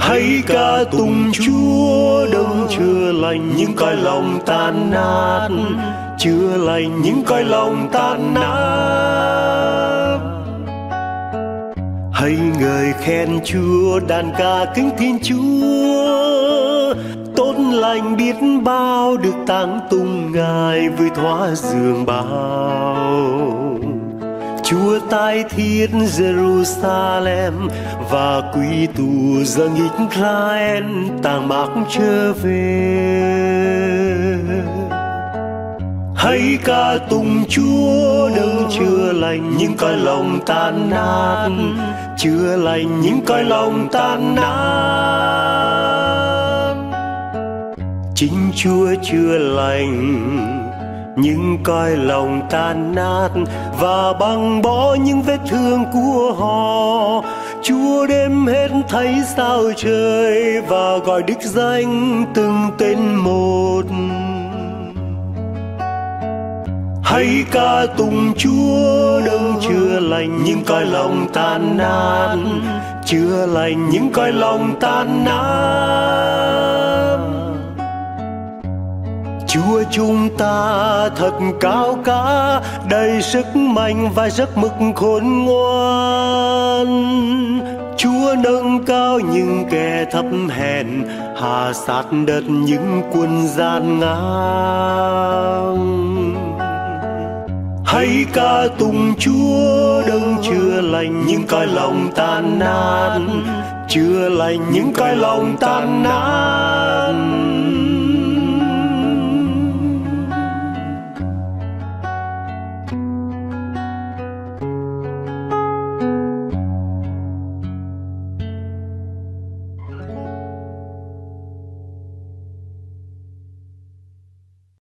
Hãy ca tụng Chúa đấng chữa lành những cõi lòng tan nát, chữa lành những cõi lòng tan nát. Hãy ngợi khen Chúa, đàn ca kính thiên Chúa. Tốt lành biết bao được táng tung Ngài với thoa giường bao. Chúa tái thiết Jerusalem và quy tụ dâng Israel tàng mạc trở về. Hãy ca tụng Chúa đấng chữa lành những cõi lòng tan nát, chữa lành những cõi lòng tan nát. Chính Chúa chữa lành những cõi lòng tan nát và băng bó những vết thương của họ. Chúa đếm hết thấy sao trời và gọi đích danh từng tên một. Hãy ca tụng Chúa đấng chữa lành những cõi lòng tan nát, chữa lành những cõi lòng tan nát. Chúa chúng ta thật cao cả, đầy sức mạnh và giấc mực khôn ngoan. Chúa nâng cao những kẻ thấp hèn, hạ sát đất những quân gian ngang. Hãy ca tụng Chúa đấng chữa lành những cõi lòng tan nát, chữa lành những cõi lòng tan nát.